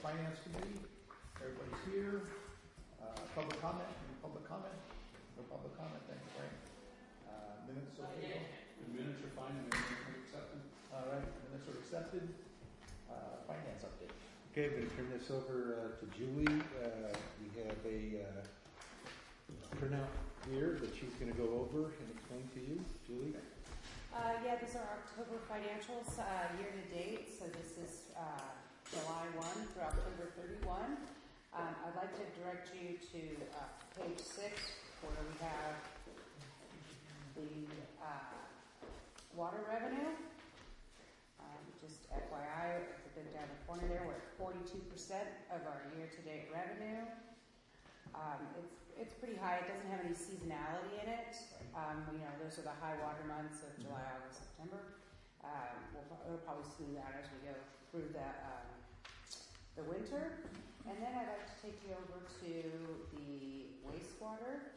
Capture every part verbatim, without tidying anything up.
Finance Committee. Everybody's here. Uh, public comment? Any public comment? No public comment, thank you, Frank. Uh, minutes okay? The minutes are fine, and they're accepted. All right, minutes are accepted. Uh, finance update. Okay, I'm going to turn this over uh, to Julie. Uh, we have a uh, printout here that she's going to go over and explain to you. Julie? Uh, yeah, these are October financials uh, year to date. So this is uh, July first through October thirty-first. Um, I'd like to direct you to uh, page six, where we have the uh, water revenue. Um, just F Y I, it's a bit down the corner there, we're at forty-two percent of our year-to-date revenue. Um, it's it's pretty high. It doesn't have any seasonality in it. Um, you know, those are the high water months of July, August, September. Um, we'll, we'll probably smooth out as we go through the um, the winter. And then I'd like to take you over to the wastewater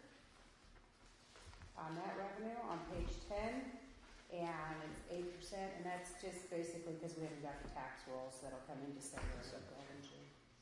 on that revenue on page ten. And it's eight percent, and that's just basically because we haven't got the tax rolls that'll come in December of eleven.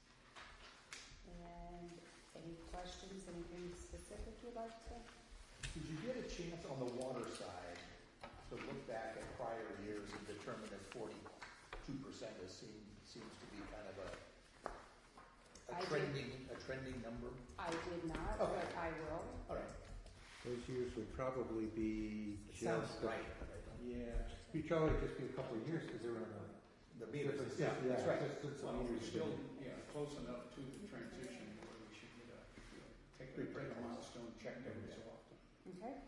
And any questions, anything specific you'd like to? Did you get a chance on the water side to look back at prior years and determine if forty-two percent is seem, seems to be kind of a, a trending a trending number? I did not, okay. But I will. All right. Those years would probably be it sounds just right. Yeah, it'd probably just be a couple of years because they were on the the meters. Yeah, yeah, that's right. Just, just well, we're meters still yeah close enough to the transition where we should get a you know, take a, take a milestone check every so often. Okay.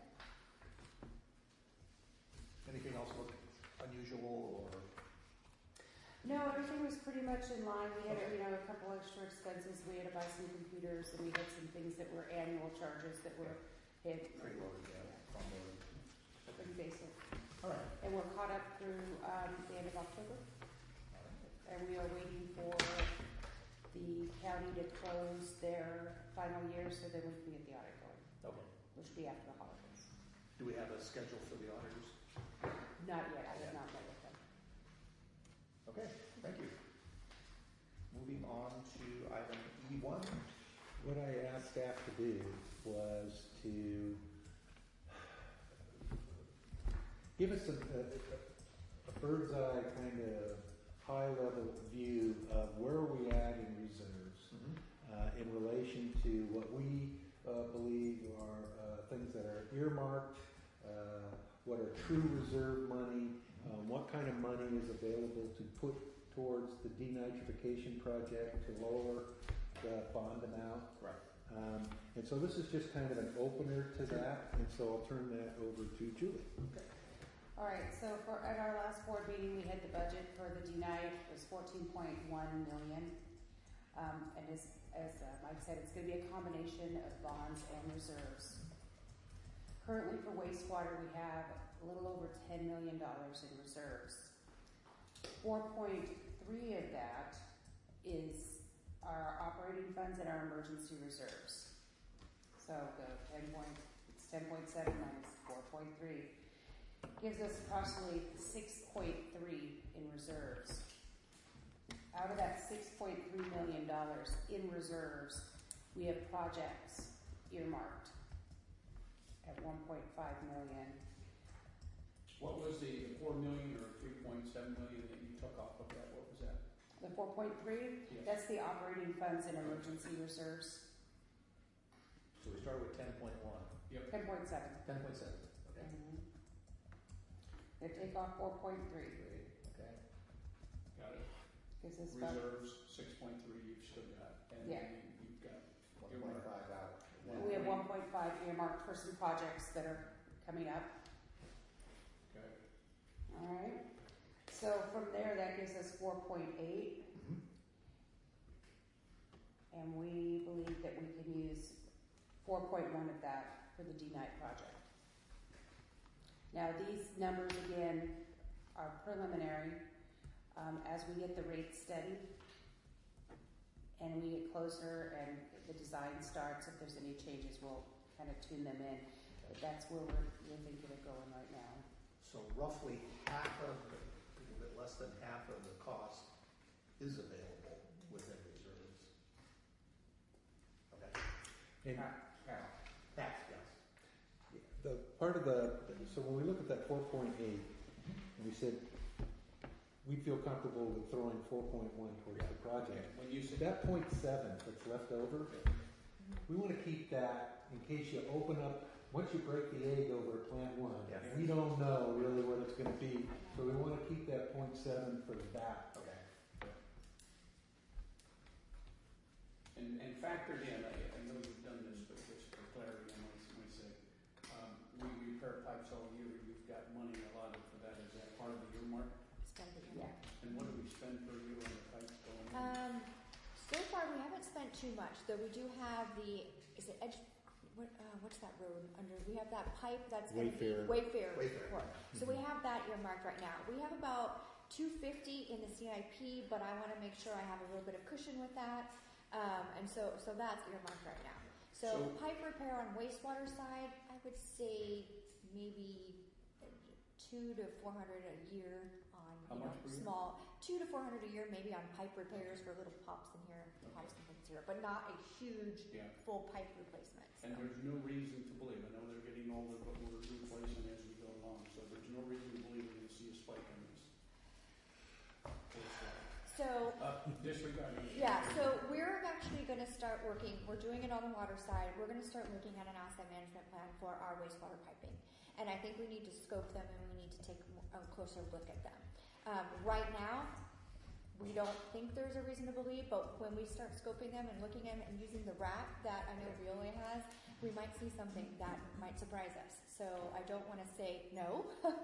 Anything else look unusual or? No, everything was pretty much in line. We had, okay. you know, a couple extra expenses. We had to buy some computers, and we had some things that were annual charges that were hit. Preloaded, yeah. Front loaded. Pretty basic. All right. And we're caught up through um, the end of October. All right. And we are waiting for the county to close their final year so that we can get the audit going. Okay. Which will be after the holidays. Do we have a schedule for the auditors? Not yet. I have not met with them. Okay, thank you. Moving on to item E one. What I asked staff to do was to give us a, a, a bird's eye kind of high level view of where are we at in reserves mm-hmm. uh, in relation to what we uh, believe are uh, things that are earmarked, uh, what are true reserve money, um, what kind of money is available to put towards the denitrification project to lower the bond amount. Right. Um, and so this is just kind of an opener to that, and so I'll turn that over to Julie. Okay. All right, so for at our last board meeting, we had the budget for the D N I. It was fourteen point one million. Um, and as, as uh, Mike said, it's going to be a combination of bonds and reserves. Currently for wastewater, we have a little over ten million dollars in reserves. four point three of that is our operating funds and our emergency reserves. So the ten point, it's ten point seven minus four point three gives us approximately six point three in reserves. Out of that six point three million dollars in reserves, we have projects earmarked at one point five million. What was the, the four million or three point seven million that you took off of that? What was that? The four point three, yes. That's the operating funds and emergency reserves. So we start with ten point one. Yep. ten point seven. ten point seven. Okay. Mm-hmm. They take off four point three. Okay. Got it. Reserves about, six point three you've still got. And yeah. then you've got one point five out. We have one point five earmarked for some projects that are coming up. Okay. All right. So from there, that gives us four point eight. Mm-hmm. And we believe that we can use four point one of that for the D N I project. Now, these numbers, again, are preliminary. Um, as we get the rates steady and we get closer and the design starts, if there's any changes, we'll kind of tune them in. But that's where we're, we're thinking of going right now. So roughly half of, a little bit less than half of the cost is available within reserve. And Pat, Pat, yes. the part of the, so when we look at that four point eight, and we said, we feel comfortable with throwing four point one towards the project. When you So say, that point seven that's left over, we want to keep that in case you open up, once you break the egg over at plant one, Yeah. we don't know really what it's going to be. So we want to keep that point seven for the back. Okay. and, and factored in, I, I know you've done this, but just for clarity, I want to say, um, we repair pipes all year, you've got money allotted for that, is that part of the earmark? It's gotta be in there. And what do we spend per year on the pipes going in? Um, so far, we haven't spent too much, though we do have the, is it Edge, what, uh, what's that road under, we have that pipe that's gonna be. Wayfair. Wayfair. Wayfair. Court. So we have that earmarked right now. We have about two fifty in the C I P, but I wanna make sure I have a little bit of cushion with that. Um, and so, so that's earmarked right now. So So- pipe repair on wastewater side, I would say maybe two to four hundred a year on, How you know, much per year? small, two to four hundred a year, maybe on pipe repairs for little pops in here, pops and things here, but not a huge Yeah, full pipe replacement. and there's no reason to believe, I know they're getting older, but we're replacing as we go along, so there's no reason to believe we're gonna see a spike in this. So, Uh, disregarding. yeah, so we're actually gonna start working, we're doing it on the water side, we're gonna start looking at an asset management plan for our wastewater piping. And I think we need to scope them and we need to take a closer look at them. Um, right now, we don't think there's a reason to believe, but when we start scoping them and looking at them and using the wrap that I know Veolia has, we might see something that might surprise us. So I don't wanna say no.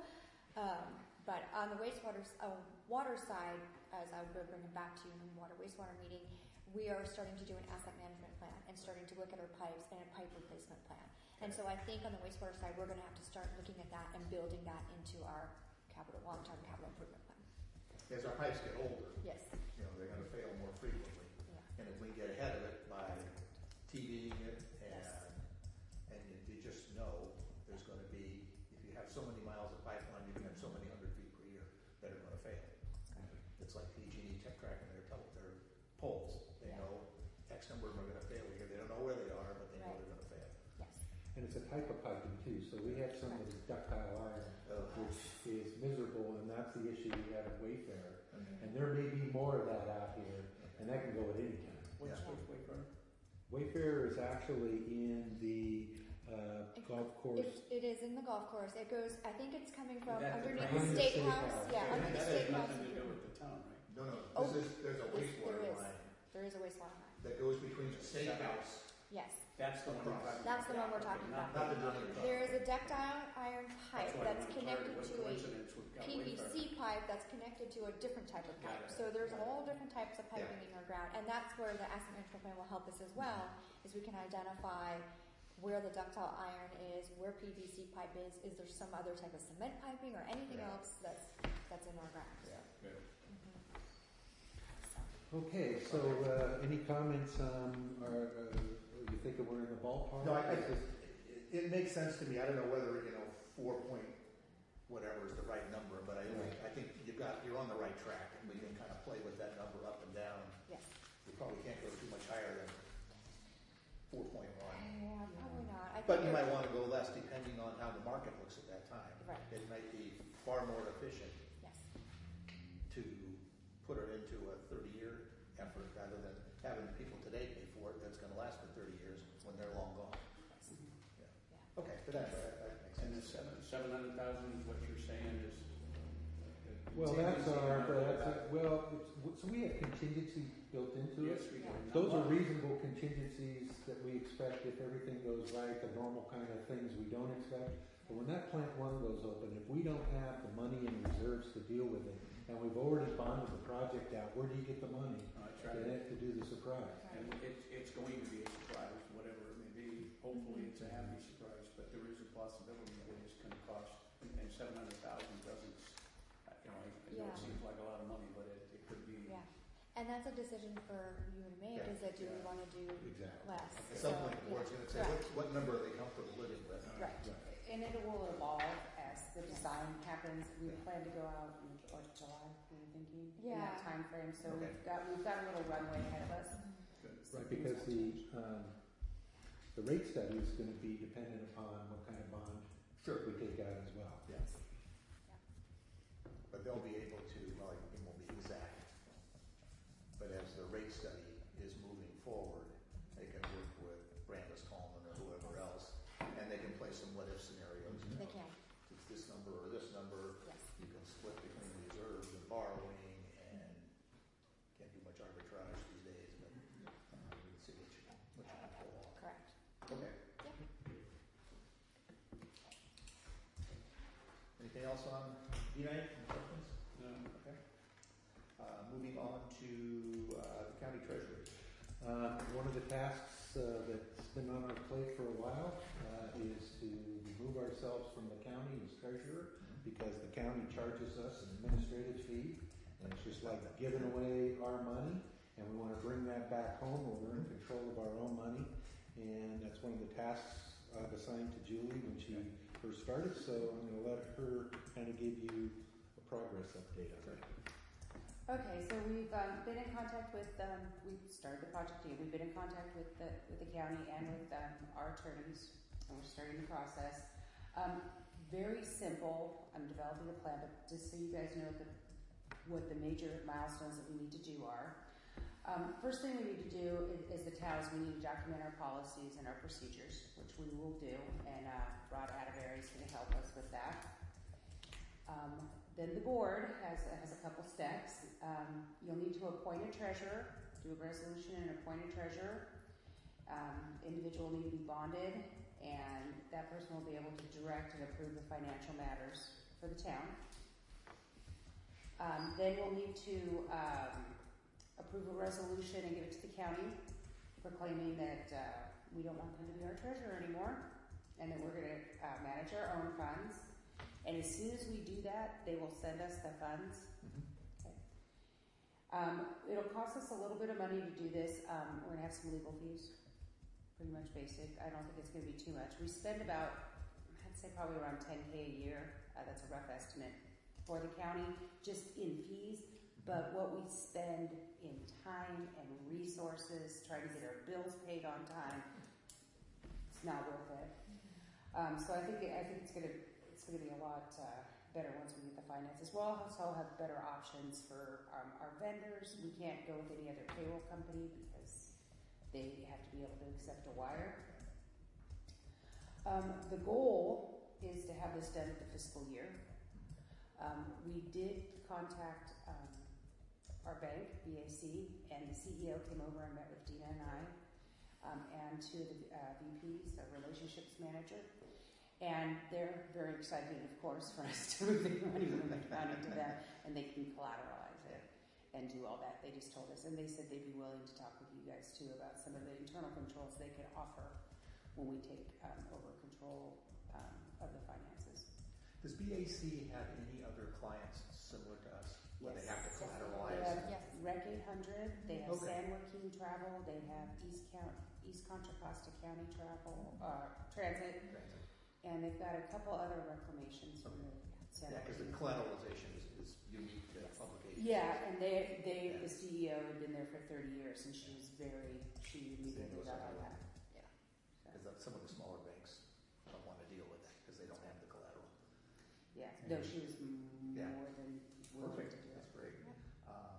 um, but on the wastewater, s- uh, water side, as I will bring it back to you in the water wastewater meeting, we are starting to do an asset management plan and starting to look at our pipes and a pipe replacement plan. And so I think on the wastewater side, we're gonna have to start looking at that and building that into our capital, long-term capital improvement plan. As our pipes get older, Yes, you know, they're gonna fail more frequently. yeah, And if we get ahead of it by TVing it and, Yes. and you, you just know there's gonna be, if you have so many miles of pipeline, you can have so many hundred feet per year that are gonna fail. It's like P G and E kept tracking their, tel- their poles. They Yeah. know X number of them are gonna fail here. They don't know where they are, but they know Right. they're gonna fail. yes. And it's a type of piping too. So we have some that is ductile iron, Uh, which is miserable, and that's the issue we have at Wayfair. Mhm. And there may be more of that out here, and that can go at any time. What's Yeah. the Wayfair? Wayfair is actually in the uh, golf course. It, it is in the golf course. It goes, I think it's coming from That's the underneath main- the Underneath the state state house. house. Yeah, That under the has state house. nothing to do with the town, right? No, no, Oh, this is, there's a yes, wastewater there is. line There is a wastewater line. that goes between the state house, Yes. That's the one you're talking about. That's the one we're talking Okay, about. not the Johnny. There is a ductile iron pipe why I that's wanted connected clarity. to What a coincidence we've got P V Wayfair. C pipe that's connected to a different type of Got pipe. it. So there's Got it. all different types of piping in our ground, and that's where the asset management plan will help us as well, is we can identify where the ductile iron is, where P V C pipe is, is there some other type of cement piping or anything Yeah. else that's, that's in our ground. Yeah. Good. Okay, so uh, any comments on, or uh, you think we're in the ballpark? No, I, I, Is this- it, it makes sense to me. I don't know whether, you know, four point whatever is the right number, but I, Right. I think you've got, you're on the right track and we can kind of play with that number up and down. Yes. We probably can't go too much higher than four point one. Yeah, probably not. I But think you it- might want to go less depending on how the market looks at that time. Right. It might be far more efficient Yes. to put it into a thirty-year effort rather than having people today pay for it that's going to last for thirty years when they're long gone. Yeah. Yeah. Okay, but that, that that makes And the sense. seven, seven hundred thousand is what you're saying is. uh, Well, that's contingency our, number that's, about- well, it's, so we have contingency built into it. Yes, we do. Yeah. Not Those are one. reasonable contingencies that we expect if everything goes right, the normal kind of things we don't expect. But when that plant one goes open, if we don't have the money and reserves to deal with it, and we've already bonded the project out, where do you get the money Uh, That's to, right. to do the surprise? And it's, it's going to be a surprise, whatever it may be. Hopefully, it's a happy surprise, but there is a possibility that it's going to cost, and and seven hundred thousand doesn't, uh, you know, I I know Yeah. it seems like a lot of money, but it, it could be. Yeah. And that's a decision for you to make, Yeah. is that do we Yeah. want to do Exactly. less? At some So, point, the board's going to say, yeah. what, what number are they comfortable living with? Right. And it will evolve as the design happens. We plan to go out in what, July, we were thinking? In that Yeah. timeframe, so Okay. we've got, we've got a little runway ahead of us. Good. Right, because the, um, the rate study is gonna be dependent upon what kind of bond Sure. we take out as well. Yes. But they'll be able to, well, it won't be exact, but as the rate study is moving forward, they can work with Brandis Coleman or whoever else, and they can play some what-if scenarios. you They know, can, It's this number or this number, yes. you can split between reserves and borrowing, and can't do much arbitrage these days, but uh, we can see what you, what you can pull off. Correct. Okay. Yep. Anything else on D nine? Questions? No. Okay. Uh, moving on to uh, the county treasurer. Uh, one of the tasks uh, that's been on our plate for a while uh, is to remove ourselves from the county as treasurer, because the county charges us an administrative fee, and it's just like giving away our money, and we want to bring that back home where we're in control of our own money, and that's one of the tasks I've assigned to Julie when she first started, so I'm going to let her kind of give you a progress update on it. Okay, so we've um, been in contact with, um, we started the project here, we've been in contact with the, with the county and with um, our attorneys, and we're starting the process. Um, very simple, I'm developing a plan, but just so you guys know the, what the major milestones that we need to do are. Um, first thing we need to do is, is the towns, we need to document our policies and our procedures, which we will do, and uh, Rod Atterbury is going to help us with that. Um, then the board has, has a couple steps. Um, you'll need to appoint a treasurer, do a resolution and appoint a treasurer. Um, individual will need to be bonded, and that person will be able to direct and approve the financial matters for the town. Um, then we'll need to um, approve a resolution and give it to the county proclaiming that uh, we don't want them to be our treasurer anymore, and that we're going to uh, manage our own funds. And as soon as we do that, they will send us the funds. Okay. Um, it'll cost us a little bit of money to do this. Um, we're gonna have some legal fees, pretty much basic. I don't think it's gonna be too much. We spend about, I'd say probably around ten K a year. Uh, that's a rough estimate for the county, just in fees. But what we spend in time and resources, trying to get our bills paid on time, it's not worth it. Um, so I think I think it's gonna. It's going to be a lot uh, better once we get the finances. We'll also have better options for um, our vendors. We can't go with any other payroll company because they have to be able to accept a wire. Um, the goal is to have this done at the fiscal year. Um, we did contact um, our bank, B A C, and the C E O came over and met with Dina and I, um, and two of the uh, V Ps, the relationships manager. And they're very excited, of course, for us to move the money from the county to them, and they can collateralize it and do all that. They just told us, and they said they'd be willing to talk with you guys too about some of the internal controls they could offer when we take um, over control um, of the finances. Does B A C have any other clients similar to us where they have to collateralize? They have Yes. Rec eight hundred, they have Okay. San Joaquin Travel, they have East Count, East Contra Costa County Travel, uh, Transit, Transit. and they've got a couple other reclamations from the San Yeah, because the Joaquin. collateralization is, is unique to Yes. public agencies. Yeah, and they, they, Yeah. the C E O had been there for thirty years, and she was very, she immediately knows got on everything. that. Yeah. Because some of the smaller banks don't want to deal with that because they don't have the collateral. Yeah, no, she was m- Yeah. more than willing Perfect, to do it. that's great. Um,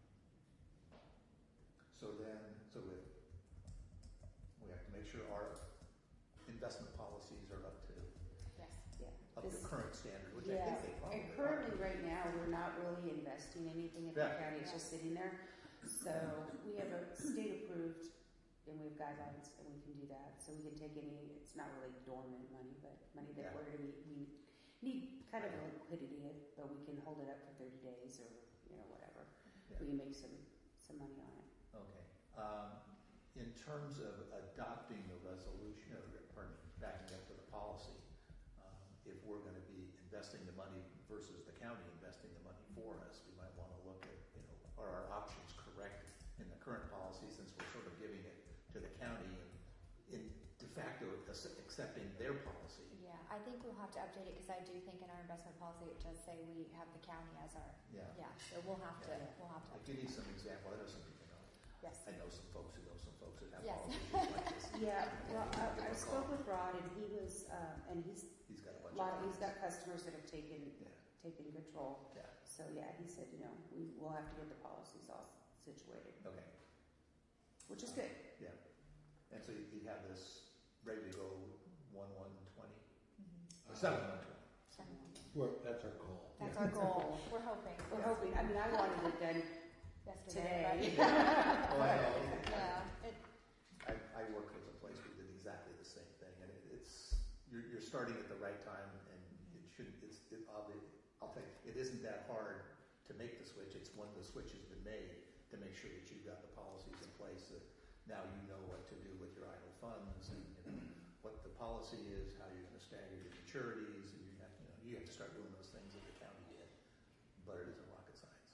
so then, so we, we have to make sure our investment policies are up to, Yes. Yeah. up to This- current standard, which I Yeah, think they probably and are. currently, right now, we're not really investing anything at the Yeah. county, it's just sitting there. So we have a state approved, and we have guidelines, and we can do that. So we can take any, it's not really dormant money, but money that Yeah. we're gonna be, we need kind of a liquidity, but we can hold it up for thirty days or, you know, whatever. Yeah. We can make some, some money on it. Okay. Um, in terms of adopting the resolution, or, pardon me, backing up to the policy, um, if we're going to be investing the money versus the county investing the money for us, we might want to look at, you know, are our options correct in the current policy, since we're sort of giving it to the county and in de facto accepting their policy. Yeah, I think we'll have to update it because I do think in our investment policy it does say we have the county as our, Yeah. yeah, so we'll have to, Yeah. we'll have to. Like, give me some example. I know some people know. Yes. I know some folks who know some folks that have Yes. policies like this. Yeah, well, Give I, him I a spoke call. with Rod and he was, um, and he's, He's got a bunch a lot, of. he's got customers that have taken, Yeah, taken control. yeah, So yeah, he said, you know, we will have to get the policies all situated, okay, which is good. yeah. And so you you have this ready to go one one twenty, Mhm. or seven one twenty. Well, that's our goal. That's our goal. We're hoping. We're hoping, I mean, I wanted it done Yesterday. today. Oh, I know. But, yeah. It, I, I worked with a place we did exactly the same thing, and it, it's, you're, you're starting at the right time, and it shouldn't, it's, it, I'll, be- I'll tell you, it isn't that hard to make the switch, it's when the switch has been made, to make sure that you've got the policies in place, that now you know what to do with your idle funds, and, you know, what the policy is, how you're gonna stagger your maturities, and you have, you know, you have to start doing those things that the county did, but it isn't rocket science.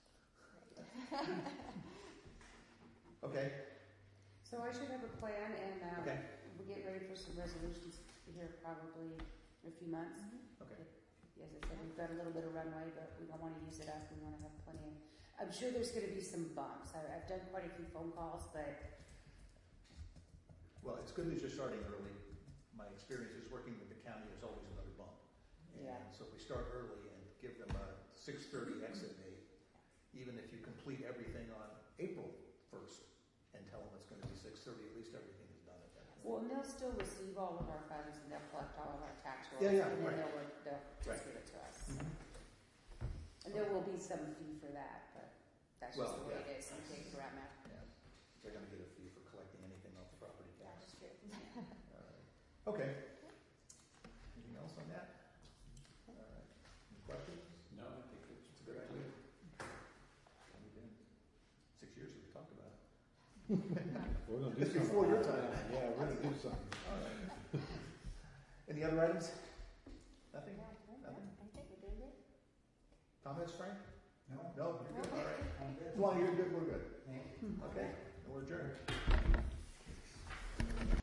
Okay, So I should have a plan and, um, okay, we'll get ready for some resolutions here probably in a few months. okay. As I said, we've got a little bit of runway, but we don't want to use it up. We want to have plenty of, I'm sure there's going to be some bumps. I, I've done quite a few phone calls, but Well, it's good that you're starting early. My experience is working with the county, there's always another bump. Yeah. And so if we start early and give them a six thirty exit date, even if you complete everything on April first and tell them it's gonna be six thirty, at least everything is done at that point. well, and they'll still receive all of our funds and they'll collect all of our tax rolls. Yeah, yeah, And then right. they'll, work- they'll Right. just give it to us. Mhm. And there will be some fee for that, but that's just Well, the way yeah. it is. Some things around that. Yeah, they're gonna get a fee for collecting anything off the property that's tax. true. All right. Okay. Anything else on that? All right. Any questions? No, I think it's It's a good idea. Only been six years we've talked about it. We're gonna do It's something. before your time. Yeah, we're gonna do something. All right. Any other items? Nothing? Yeah, Nothing? I think we're doing good. Comments, Frank? No. No, you're good, all right. I'm good. As long as you're good, we're good. Thank you. Okay, we're adjourned.